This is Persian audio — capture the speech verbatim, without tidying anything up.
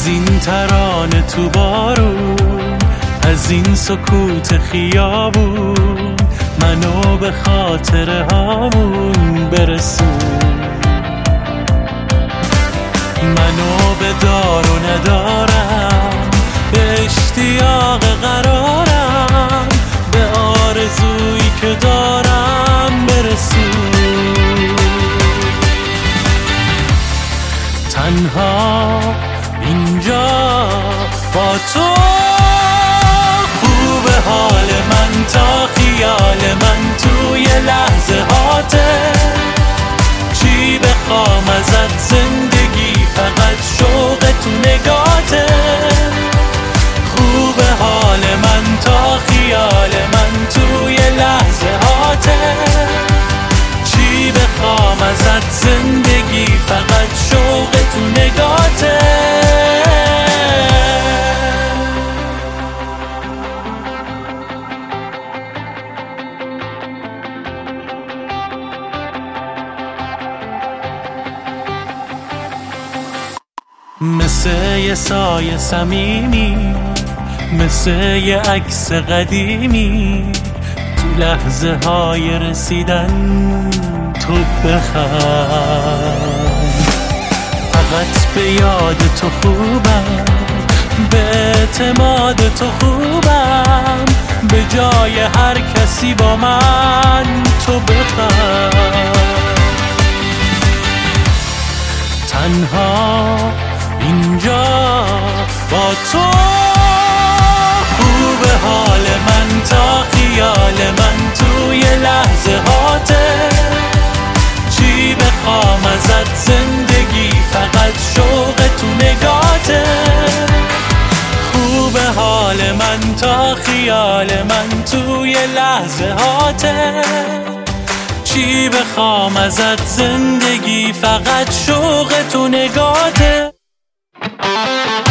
این ترانه تو بارون، از این سکوت خیابون، منو به خاطره هامون برسون. منو به دار و ندارم، به اشتیاق قرارم، به آرزویی که دارم برسون. تنها اینجا با تو خوب حال من تا خیال من توی لحظه هاته. چی بخوام ازت زندگی فقط شوق تو نگاته. خوب حال من تا خیال من توی لحظه هاته. چی بخوام ازت زندگی فقط شوق تو نگاته. مثل یه سایه صمیمی، مثل یه عکس قدیمی، تو لحظه های رسیدن تو بخند. فقط به یاد تو خوبم، به اعتماد تو خوبم، به جای هر کسی با من تو بخند. تنها اینجا با تو خوب حال من تا خیال من توی لحظه هاته. چی بخوام ازت زندگی فقط شوق تو نگاته. خوب حال من تا خیال من توی لحظه هاته. چی بخوام ازت زندگی فقط شوق تو نگاته.